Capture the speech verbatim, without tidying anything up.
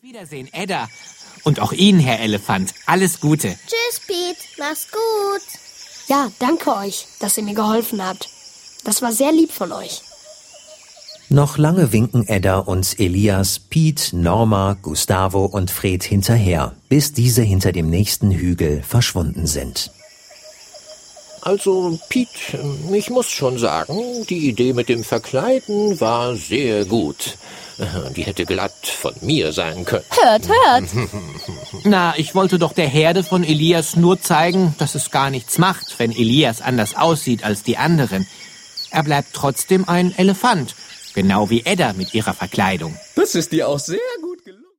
Wiedersehen, Edda. Und auch Ihnen, Herr Elefant. Alles Gute. Tschüss, Pete. Mach's gut. Ja, danke euch, dass ihr mir geholfen habt. Das war sehr lieb von euch. Noch lange winken Edda und Elias, Pete, Norma, Gustavo und Fred hinterher, bis diese hinter dem nächsten Hügel verschwunden sind. Also, Pete, ich muss schon sagen, die Idee mit dem Verkleiden war sehr gut. Die hätte glatt von mir sein können. Hört, hört. Na, ich wollte doch der Herde von Elias nur zeigen, dass es gar nichts macht, wenn Elias anders aussieht als die anderen. Er bleibt trotzdem ein Elefant, genau wie Edda mit ihrer Verkleidung. Das ist dir auch sehr